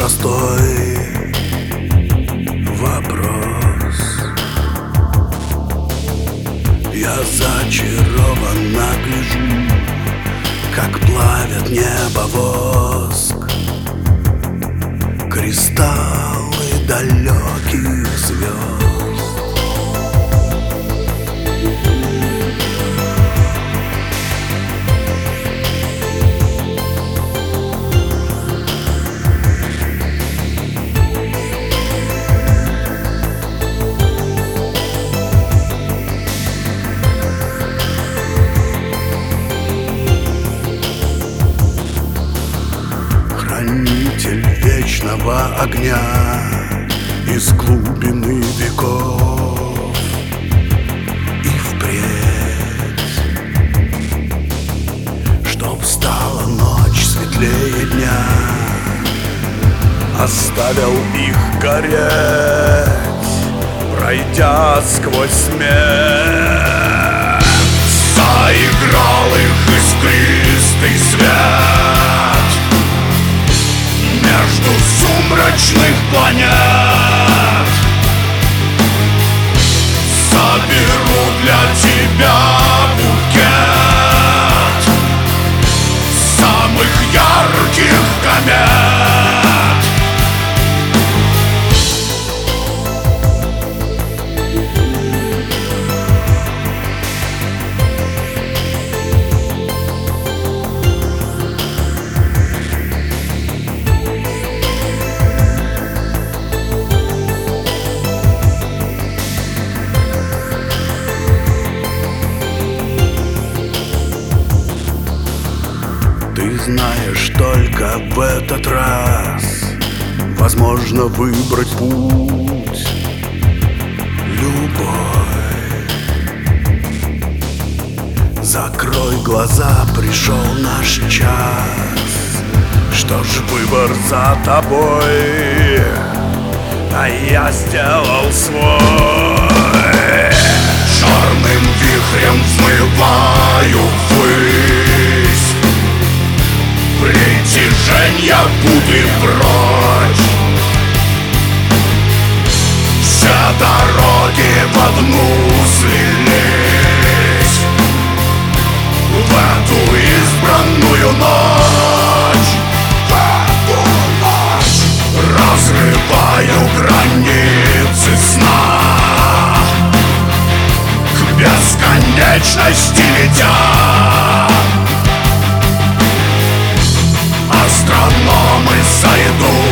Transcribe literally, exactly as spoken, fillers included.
простой вопрос. Я зачарованно гляжу, как плавят небо воск, кристаллы далеких звезд. Хранитель вечного огня из глубины веков, и впредь, чтоб стала ночь светлее дня, оставил их гореть, пройдя сквозь смерть. Заиграл их искристый свет между сумрачных планет. Соберу для тебя букет самых ярких комет. Ты знаешь, только в этот раз возможно выбрать путь. Любовь, закрой глаза, пришел наш час. Что ж, выбор за тобой, а я сделал свой. Черным вихрем взмываю ввысь, притяженья буды прочь. Все дороги в одну слились в эту избранную ночь. В эту ночь разрываю границы сна, к бесконечности летя. Астрономы сойдут